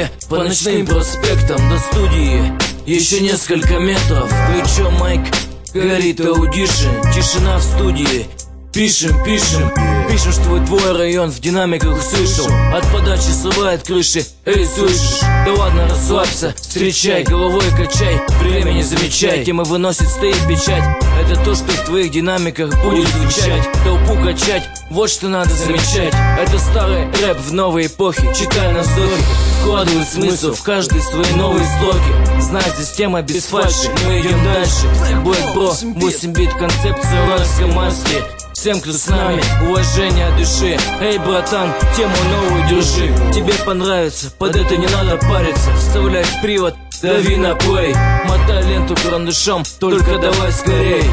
Москве по ночным проспектам до студии еще несколько метров. Плечо майк, горит аудишн, тишина в студии. Пишем, что твой район в динамиках услышал. От подачи срывает крыши, эй, слышишь? Да ладно, расслабься, встречай, головой качай, время не замечай, темы выносит, стоит печать. Это то, что в твоих динамиках будет звучать. Толпу качать, вот что надо замечать. Это старый рэп в новой эпохе, читай на вздохе, вкладывай смысл в каждый свои новые строки. Знай, здесь тема без фальши, мы идем дальше. Black Bro, 8 бит, концепция уральской масти. Всем, кто с нами, уважение от души. Эй, братан, тему новую держи. Тебе понравится, под это не надо париться. Вставляй в привод, дави на плей. Мотай ленту карандашом, только давай скорей.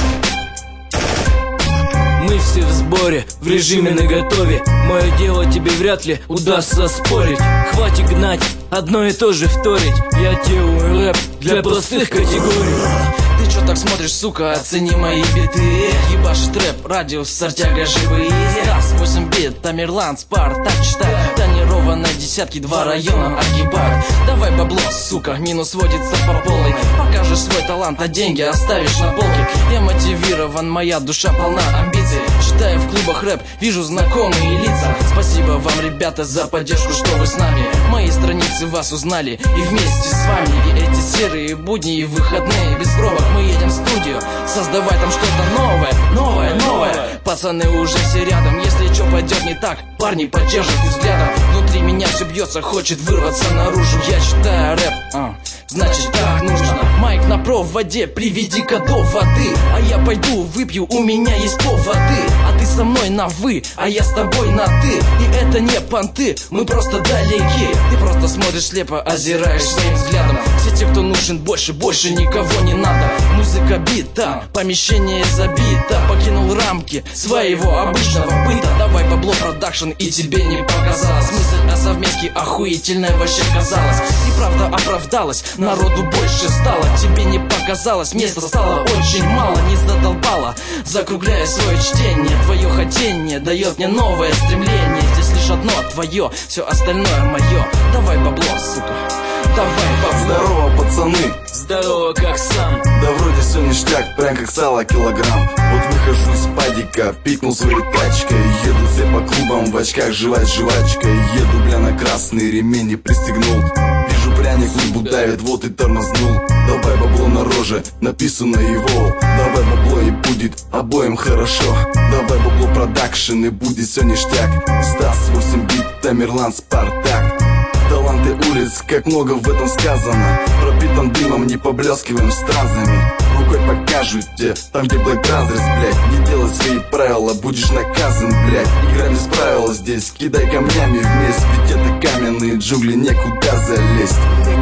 Мы все в сборе, в режиме наготове. Мое дело тебе вряд ли удастся спорить. Хватит гнать, одно и то же вторить. Я делаю рэп для простых категорий. Ты чё так смотришь, сука, оцени мои биты. Ебашит рэп, радиус, сортяга живые. Стас, 8 бит, Тамерлан, Спартак, читай. Тонированные десятки, 2 района огибают. Давай бабло, сука, минус водится по полной. Покажешь свой талант, а деньги оставишь на полке. Я мотивирован, моя душа полна амбиций. Читаю в клубах рэп, вижу знакомые лица. Спасибо вам, ребята, за поддержку, что вы с нами. Мои страницы вас узнали и вместе с вами. И эти серые будни и выходные без пробок мы едем в студию, создавай там что-то новое. Пацаны уже все рядом, если что пойдет не так, парни поддержат взглядом. Внутри меня все бьется, хочет вырваться наружу. Я читаю рэп, значит так нужно. Майк на проводе, приведи-ка до воды. А я пойду выпью, у меня есть поводы. А ты со мной на вы, а я с тобой на ты. И это не понты, мы просто далеки. Ты просто смотришь слепо, озираешь своим взглядом. Все те, кто нужен больше никого не надо. Музыка бита, помещение забито. Покинул рамки своего обычного быта. Давай бабло продакшн, и тебе не показалось. Мысль о совместке охуительная вообще казалась. И правда оправдалась, народу больше стало. Тебе не показалось, места стало очень мало. Не задолбало, закругляя свое чтение. Твое хотение дает мне новое стремление. Здесь лишь одно твое, все остальное мое. Давай бабло, сука, давай бабло. Здорово, пацаны. Здорово, как сам. Да вроде все ништяк, прям как сало килограмм. Вот выхожу из падика, пикнул своей тачкой. Еду все по клубам в очках, жевать жвачкой. Еду, бля, на красный ремень и пристегнул. Вижу, пряник лыбу давит, вот и тормознул. Давай бабло на роже, написано его. Давай бабло и будет обоим хорошо. Давай бабло продакшн и будет все ништяк. Стас, 8 бит, Тамерлан, Спартак. Таланты улиц, как много в этом сказано. Пропитан дымом, не поблескиваем стразами. Рукой покажу тебе, там где Black Brothers, блядь. Не делай свои правила, будешь наказан, блядь. Игра без правил здесь, кидай камнями вместе. Ведь это каменные джунгли, некуда залезть.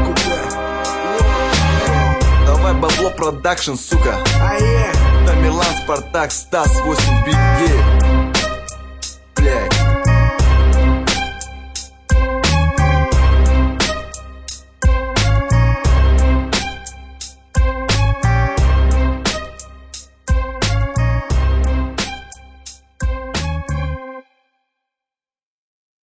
Давай бабло продакшн, сука. Тамерлан, Спартак, Стас, 8 бит,